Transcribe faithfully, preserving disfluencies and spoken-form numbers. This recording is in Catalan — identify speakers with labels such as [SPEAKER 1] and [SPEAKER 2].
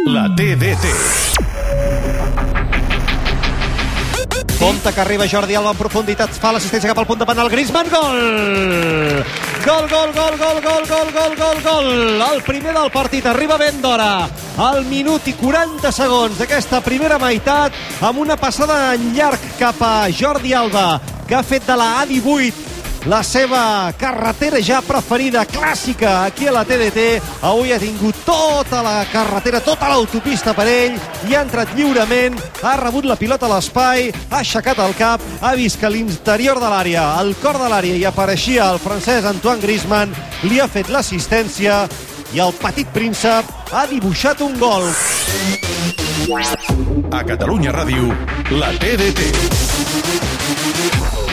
[SPEAKER 1] La T D T.
[SPEAKER 2] Compte que arriba Jordi Alba en profunditat, fa l'assistència cap al punt de penal, Griezmann, gol! Gol, gol, gol, gol, gol, gol, gol, gol, gol! El primer del partit arriba ben d'hora, al minut i quaranta segons d'aquesta primera meitat, amb una passada en llarg cap a Jordi Alba, que ha fet de la A divuit la seva carretera ja preferida, clàssica, aquí a la T D T. Avui ha tingut tota la carretera, tota l'autopista per ell, i ha entrat lliurement, ha rebut la pilota a l'espai, ha aixecat el cap, ha vist que l'interior de l'àrea, el cor de l'àrea, hi apareixia el francès Antoine Griezmann, li ha fet l'assistència, i el petit príncep ha dibuixat un gol.
[SPEAKER 1] A Catalunya Ràdio, la T D T.